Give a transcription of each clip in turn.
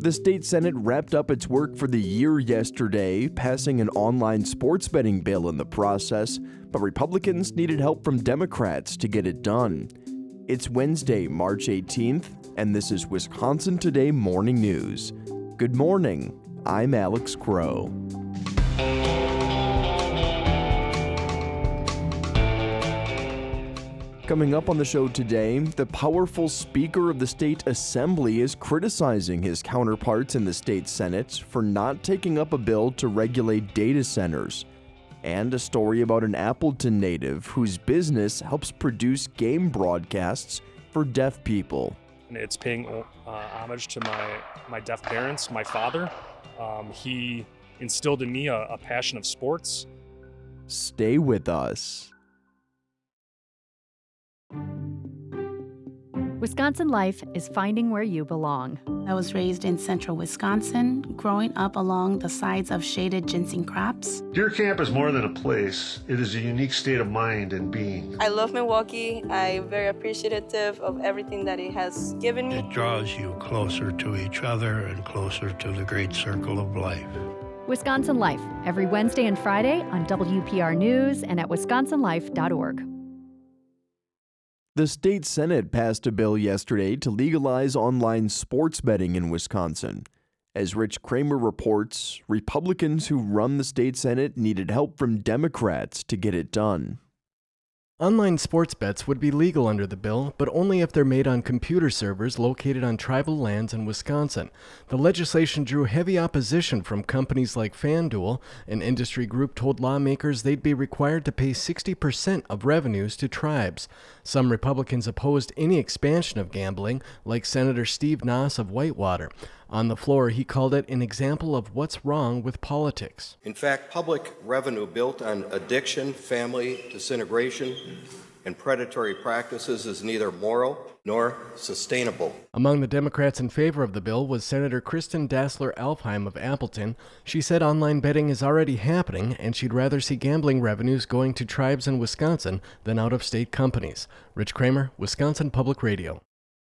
The state Senate wrapped up its work for the year yesterday, passing an online sports betting bill in the process, but Republicans needed help from Democrats to get it done. It's Wednesday, March 18th, and this is Wisconsin Today Morning News. Good morning, I'm Alex Crow. Coming up on the show today, the powerful Speaker of the State Assembly is criticizing his counterparts in the state Senate for not taking up a bill to regulate data centers. And a story about an Appleton native whose business helps produce game broadcasts for deaf people. It's paying homage to my deaf parents, my father. He instilled in me a passion of sports. Stay with us. Wisconsin Life is finding where you belong. I was raised in central Wisconsin, growing up along the sides of shaded ginseng crops. Deer Camp is more than a place. It is a unique state of mind and being. I love Milwaukee. I'm very appreciative of everything that it has given me. It draws you closer to each other and closer to the great circle of life. Wisconsin Life, every Wednesday and Friday on WPR News and at wisconsinlife.org. The state Senate passed a bill yesterday to legalize online sports betting in Wisconsin. As Rich Kramer reports, Republicans who run the state Senate needed help from Democrats to get it done. Online sports bets would be legal under the bill, but only if they're made on computer servers located on tribal lands in Wisconsin. The legislation drew heavy opposition from companies like FanDuel. An industry group told lawmakers they'd be required to pay 60% of revenues to tribes. Some Republicans opposed any expansion of gambling, like Senator Steve Nass of Whitewater. On the floor, he called it an example of what's wrong with politics. In fact, public revenue built on addiction, family disintegration, and predatory practices is neither moral nor sustainable. Among the Democrats in favor of the bill was Senator Kristen Dassler-Alfheim of Appleton. She said online betting is already happening, and she'd rather see gambling revenues going to tribes in Wisconsin than out-of-state companies. Rich Kramer, Wisconsin Public Radio.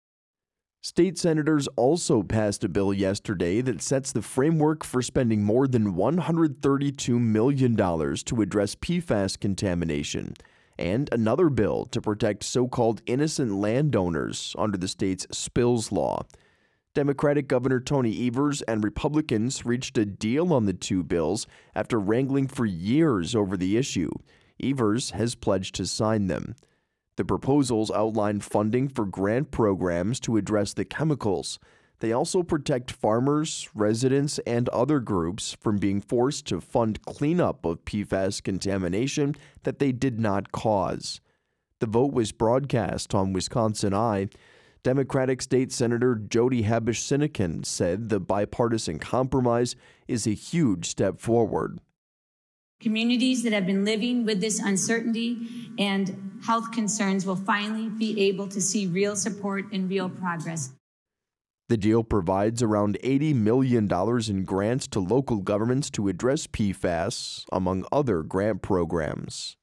State senators also passed a bill yesterday that sets the framework for spending more than $132 million to address PFAS contamination, and another bill to protect so-called innocent landowners under the state's spills law. Democratic Governor Tony Evers and Republicans reached a deal on the two bills after wrangling for years over the issue. Evers has pledged to sign them. The proposals outline funding for grant programs to address the chemicals. They also protect farmers, residents, and other groups from being forced to fund cleanup of PFAS contamination that they did not cause. The vote was broadcast on Wisconsin Eye. Democratic State Senator Jody Habush-Sinekin said the bipartisan compromise is a huge step forward. Communities that have been living with this uncertainty and health concerns will finally be able to see real support and real progress. The deal provides around $80 million in grants to local governments to address PFAS, among other grant programs.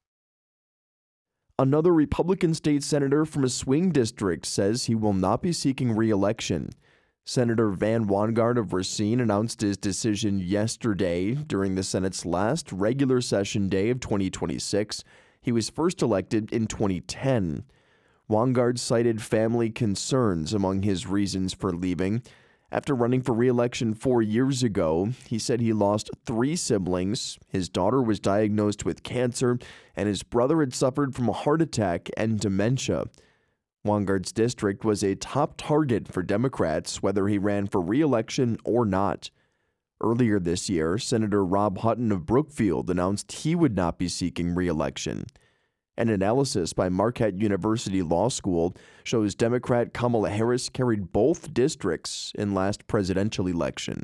Another Republican state senator from a swing district says he will not be seeking re-election. Senator Van Wanggaard of Racine announced his decision yesterday during the Senate's last regular session day of 2026. He was first elected in 2010. Wanggaard cited family concerns among his reasons for leaving. After running for re-election 4 years ago, he said he lost 3 siblings, his daughter was diagnosed with cancer, and his brother had suffered from a heart attack and dementia. Wanggaard's district was a top target for Democrats, whether he ran for re-election or not. Earlier this year, Senator Rob Hutton of Brookfield announced he would not be seeking re-election. An analysis by Marquette University Law School shows Democrat Kamala Harris carried both districts in last presidential election.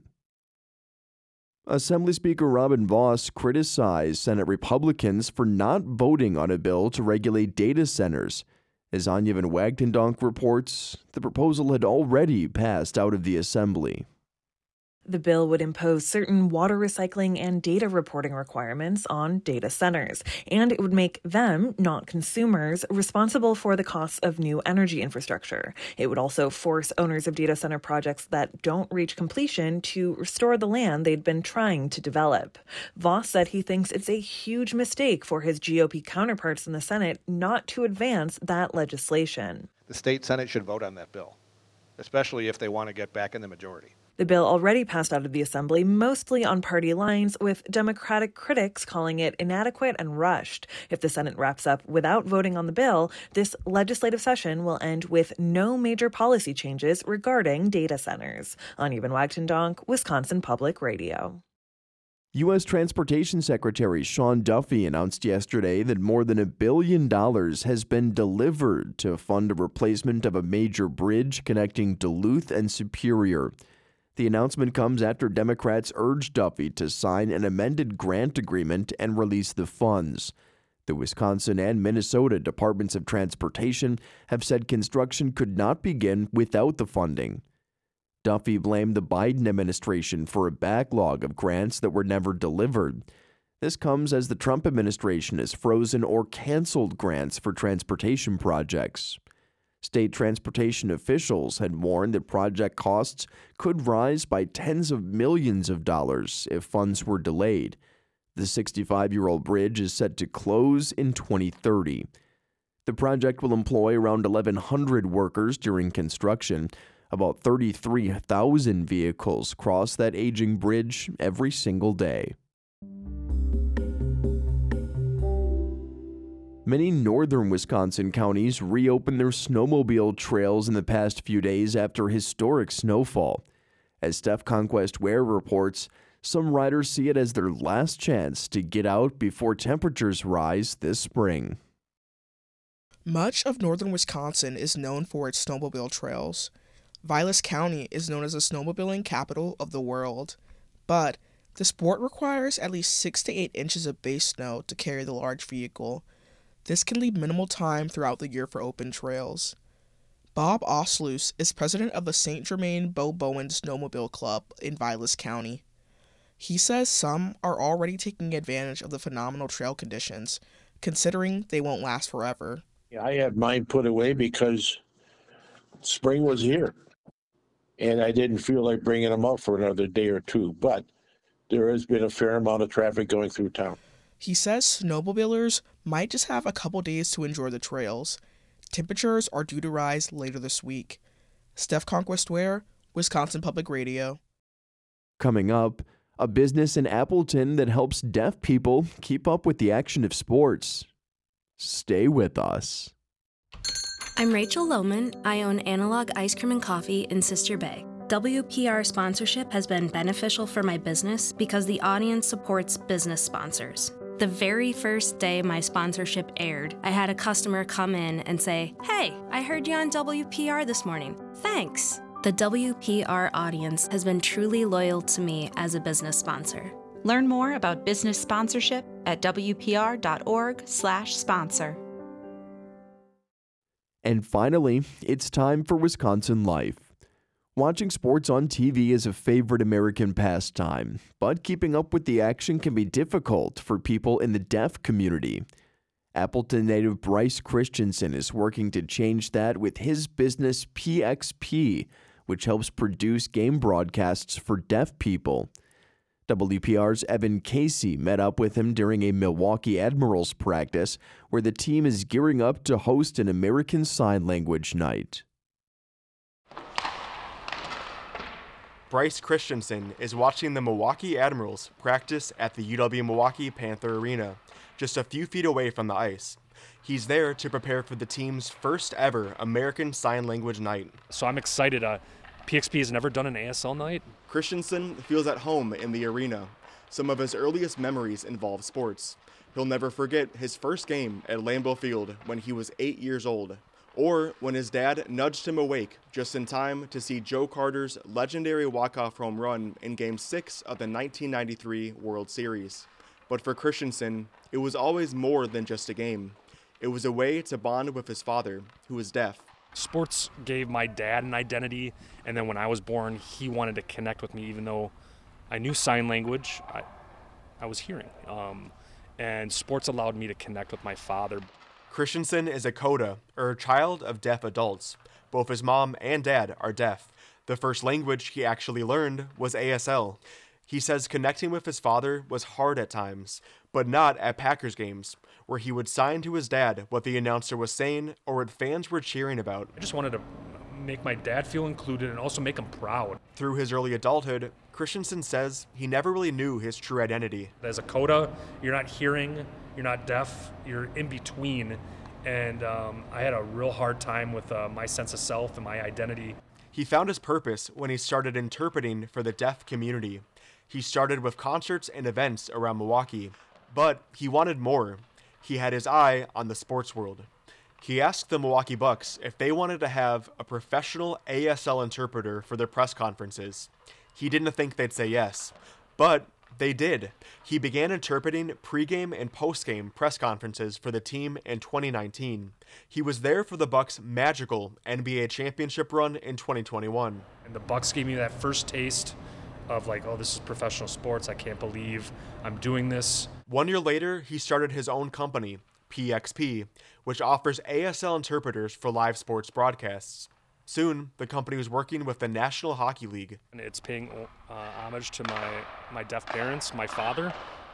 Assembly Speaker Robin Vos criticized Senate Republicans for not voting on a bill to regulate data centers. As Anya Van Wagtendonk reports, the proposal had already passed out of the Assembly. The bill would impose certain water recycling and data reporting requirements on data centers, and it would make them, not consumers, responsible for the costs of new energy infrastructure. It would also force owners of data center projects that don't reach completion to restore the land they'd been trying to develop. Vos said he thinks it's a huge mistake for his GOP counterparts in the Senate not to advance that legislation. The state Senate should vote on that bill, especially if they want to get back in the majority. The bill already passed out of the Assembly, mostly on party lines, with Democratic critics calling it inadequate and rushed. If the Senate wraps up without voting on the bill, this legislative session will end with no major policy changes regarding data centers. Anya Van Wagtendonk, Wisconsin Public Radio. U.S. Transportation Secretary Sean Duffy announced yesterday that more than $1 billion has been delivered to fund a replacement of a major bridge connecting Duluth and Superior. The announcement comes after Democrats urged Duffy to sign an amended grant agreement and release the funds. The Wisconsin and Minnesota Departments of Transportation have said construction could not begin without the funding. Duffy blamed the Biden administration for a backlog of grants that were never delivered. This comes as the Trump administration has frozen or canceled grants for transportation projects. State transportation officials had warned that project costs could rise by tens of millions of dollars if funds were delayed. The 65-year-old bridge is set to close in 2030. The project will employ around 1,100 workers during construction. About 33,000 vehicles cross that aging bridge every single day. Many northern Wisconsin counties reopened their snowmobile trails in the past few days after historic snowfall. As Steph Conquest Ware reports, some riders see it as their last chance to get out before temperatures rise this spring. Much of northern Wisconsin is known for its snowmobile trails. Vilas County is known as the snowmobiling capital of the world, but the sport requires at least 6 to 8 inches of base snow to carry the large vehicle. This can leave minimal time throughout the year for open trails. Bob Osloos is president of the St. Germain Bo Bowen Snowmobile Club in Vilas County. He says some are already taking advantage of the phenomenal trail conditions, considering they won't last forever. I had mine put away because spring was here, and I didn't feel like bringing them out for another day or two, but there has been a fair amount of traffic going through town. He says snowmobilers might just have a couple days to enjoy the trails. Temperatures are due to rise later this week. Steph Conquest Ware, Wisconsin Public Radio. Coming up, a business in Appleton that helps deaf people keep up with the action of sports. Stay with us. I'm Rachel Lohman. I own Analog Ice Cream and Coffee in Sister Bay. WPR sponsorship has been beneficial for my business because the audience supports business sponsors. The very first day my sponsorship aired, I had a customer come in and say, "Hey, I heard you on WPR this morning. Thanks." The WPR audience has been truly loyal to me as a business sponsor. Learn more about business sponsorship at wpr.org/sponsor. And finally, it's time for Wisconsin Life. Watching sports on TV is a favorite American pastime, but keeping up with the action can be difficult for people in the deaf community. Appleton native Bryce Christensen is working to change that with his business PXP, which helps produce game broadcasts for deaf people. WPR's Evan Casey met up with him during a Milwaukee Admirals practice where the team is gearing up to host an American Sign Language night. Bryce Christensen is watching the Milwaukee Admirals practice at the UW-Milwaukee Panther Arena, just a few feet away from the ice. He's there to prepare for the team's first ever American Sign Language night. So I'm excited. PXP has never done an ASL night. Christensen feels at home in the arena. Some of his earliest memories involve sports. He'll never forget his first game at Lambeau Field when he was 8 years old, or when his dad nudged him awake just in time to see Joe Carter's legendary walk-off home run in Game 6 of the 1993 World Series. But for Christensen, it was always more than just a game. It was a way to bond with his father, who was deaf. Sports gave my dad an identity, and then when I was born, he wanted to connect with me, even though I knew sign language, I was hearing. And sports allowed me to connect with my father. Christensen is a CODA, or child of deaf adults. Both his mom and dad are deaf. The first language he actually learned was ASL. He says connecting with his father was hard at times, but not at Packers games, where he would sign to his dad what the announcer was saying or what fans were cheering about. I just wanted to make my dad feel included and also make him proud. Through his early adulthood, Christensen says he never really knew his true identity. As a CODA, you're not hearing, you're not deaf, you're in between. And I had a real hard time with my sense of self and my identity. He found his purpose when he started interpreting for the deaf community. He started with concerts and events around Milwaukee, but he wanted more. He had his eye on the sports world. He asked the Milwaukee Bucks if they wanted to have a professional ASL interpreter for their press conferences. He didn't think they'd say yes, but they did. He began interpreting pregame and postgame press conferences for the team in 2019. He was there for the Bucks' magical NBA championship run in 2021. And the Bucks gave me that first taste of like, oh, this is professional sports. I can't believe I'm doing this. 1 year later, he started his own company, PXP, which offers ASL interpreters for live sports broadcasts. Soon, the company was working with the National Hockey League. And it's paying homage to my deaf parents, my father.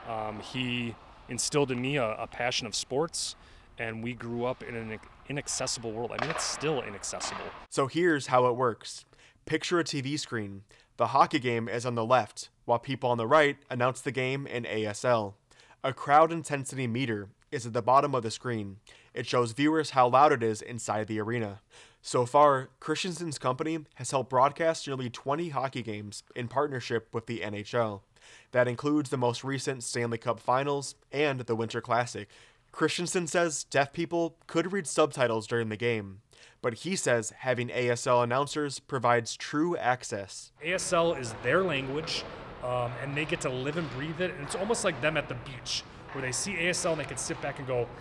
He instilled in me a passion of sports, and we grew up in an inaccessible world. I mean, it's still inaccessible. So here's how it works. Picture a TV screen. The hockey game is on the left, while people on the right announce the game in ASL. A crowd intensity meter is at the bottom of the screen. It shows viewers how loud it is inside the arena. So far, Christensen's company has helped broadcast nearly 20 hockey games in partnership with the NHL. That includes the most recent Stanley Cup Finals and the Winter Classic. Christensen says deaf people could read subtitles during the game, but he says having ASL announcers provides true access. ASL is their language, and they get to live and breathe it, and it's almost like them at the beach, where they see ASL and they can sit back and go,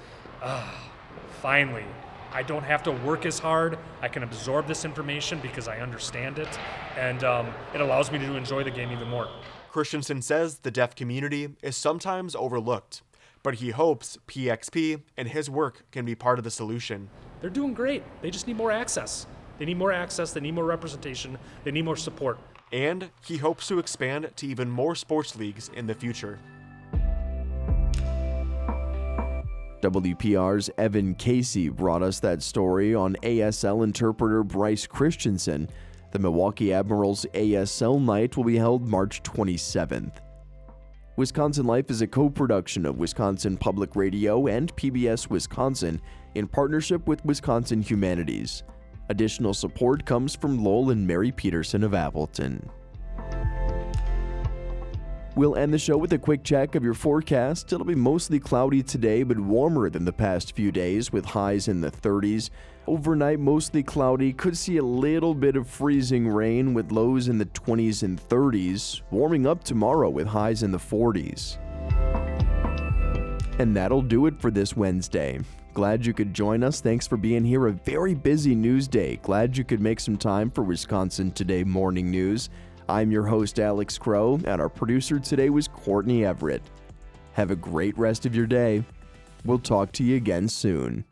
finally. I don't have to work as hard. I can absorb this information because I understand it, and it allows me to enjoy the game even more. Christensen says the deaf community is sometimes overlooked, but he hopes PXP and his work can be part of the solution. They're doing great. They just need more access. They need more access. They need more representation. They need more support. And he hopes to expand to even more sports leagues in the future. WPR's Evan Casey brought us that story on ASL interpreter Bryce Christensen. The Milwaukee Admirals ASL Night will be held March 27th. Wisconsin Life is a co-production of Wisconsin Public Radio and PBS Wisconsin in partnership with Wisconsin Humanities. Additional support comes from Lowell and Mary Peterson of Appleton. We'll end the show with a quick check of your forecast. It'll be mostly cloudy today, but warmer than the past few days with highs in the 30s. Overnight, mostly cloudy. Could see a little bit of freezing rain with lows in the 20s and 30s. Warming up tomorrow with highs in the 40s. And that'll do it for this Wednesday. Glad you could join us. Thanks for being here. A very busy news day. Glad you could make some time for Wisconsin Today Morning News. I'm your host, Alex Crow, and our producer today was Courtney Everett. Have a great rest of your day. We'll talk to you again soon.